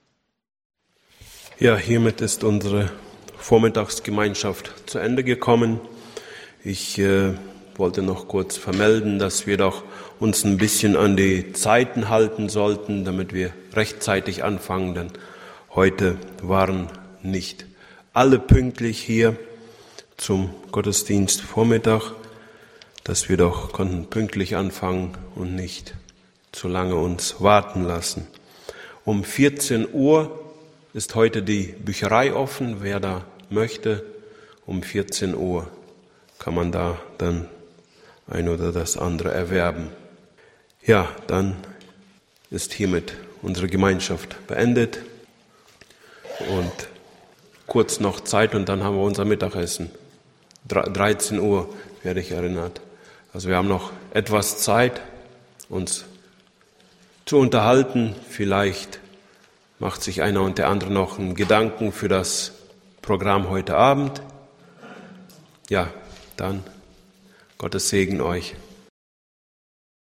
Ja, hiermit ist unsere Vormittagsgemeinschaft zu Ende gekommen. Ich äh, wollte noch kurz vermelden, dass wir doch uns ein bisschen an die Zeiten halten sollten, damit wir rechtzeitig anfangen, denn heute waren nicht alle pünktlich hier zum Gottesdienst Vormittag, dass wir doch konnten pünktlich anfangen und nicht zu lange uns warten lassen. Um vierzehn Uhr ist heute die Bücherei offen. Wer da möchte, um vierzehn Uhr kann man da dann ein oder das andere erwerben. Ja, dann ist hiermit unsere Gemeinschaft beendet und kurz noch Zeit und dann haben wir unser Mittagessen. dreizehn Uhr werde ich erinnert. Also wir haben noch etwas Zeit, uns zu unterhalten. Vielleicht macht sich einer und der andere noch einen Gedanken für das Programm heute Abend. Ja, dann Gottes Segen euch.